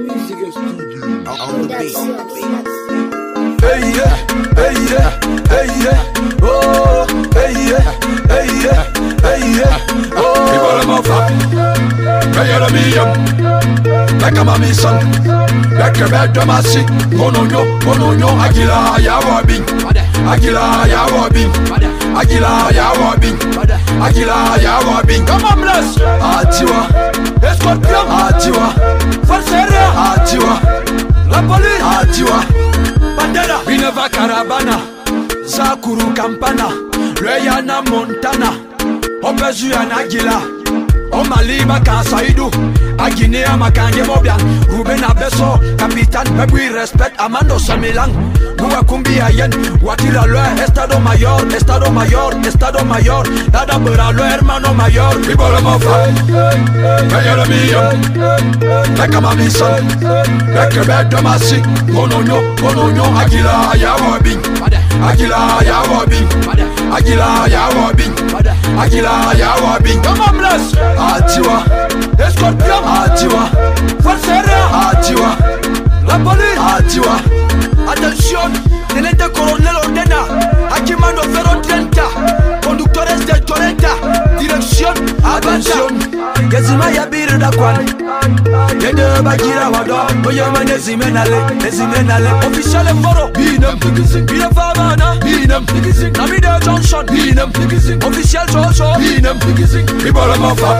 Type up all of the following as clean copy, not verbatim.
Music Studio. On the beat. Hey yeah, hey yeah, hey yeah, oh, hey yeah, hey yeah, hey yeah, oh. People them up, hey you're the medium, like I'm a mission, like a bad domasi, mononyo, agila ya wabing, agila ya wabing, agila ya wabing, agila ya wabing. Come on, bless, Atiwa, Escorpion, Atiwa, Falseria, Atiwa, la police, Atiwa. Bineva Caravana, Zakuru Campana, Rayana Montana, Obezu Anagila, Omaliba Kansaidu, Aguinea Makanye Mobian, Ruben Abeso, Capitan, Baby Respect, Amando Samilang, Muakumbi Ayen, Watira Lue, Estado Mayor, Estado Mayor, Estado Mayor, Dada Buralo, Hermano Mayor, people of Mofa, Mayor Mio, like a mami son, like a bad domasi, Mononyo, Agila Yawabing, Agila Yawabing, Agila Yawabing, Agila Yawabing, come on, bless, Atiwa, Escorpion, Atiwa, Falseria, Atiwa, la police, Atiwa. Attention, tenente coronel ordena, Hakimano Ferro 30, conductores de Torrenta, direction, attention, Yazima Yabir Dakwan, Yede Bagira Wado, Oyamane Zimenale, official Moro, Binam, Bina Favana, Binam, Namida Johnson, Binam, official Joshua, Binam, Ibola Mofa,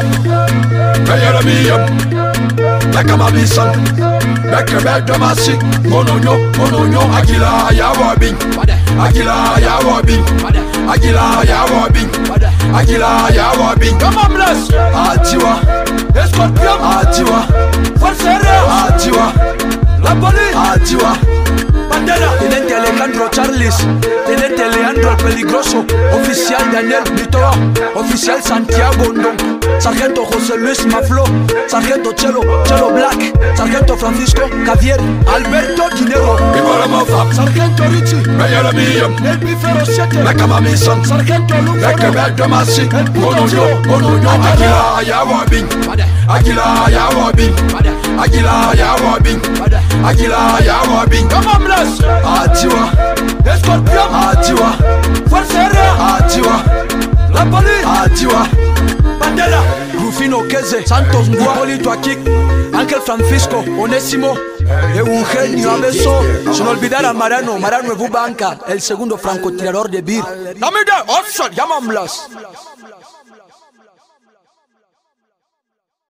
Payaramium, like a mami son, like a bad domasi, Mononyo, Agila Yawabing, Agila Yawabing, Agila Yawabing, Agila Yawabing. Come on, bless, Atiwa, Escorpion, Atiwa, Falseria, Atiwa, la police, Atiwa, Bandera, Tenente Alejandro Charles, Tenente Leandro Peligroso, Oficial Daniel Bitoa, Oficial Santiago Ndong, Sargento José Luis Maflo, Sargento Chelo Black, Sargento Francisco Javier, Alberto Dinero, Sargento Richie, Mayor Medium, El Bifero 7, like a mami son, Sargento Luke, like a bad domasi, Mononyo, Agila Yawabing, Agila Yawabing, Agila Yawabing, Agila Yawabing. Come on, bless, Atiwa, Escorpion, Atiwa, Falseria, Atiwa, la police, Atiwa, Bandera, Rufino Keze, Santos Hipólito Akik, Ángel Francisco, Onésimo, Eugenio Abeso, sin olvidar a Marano Evubanca, el segundo francotirador de Bir. Dame de option, llaman Blas.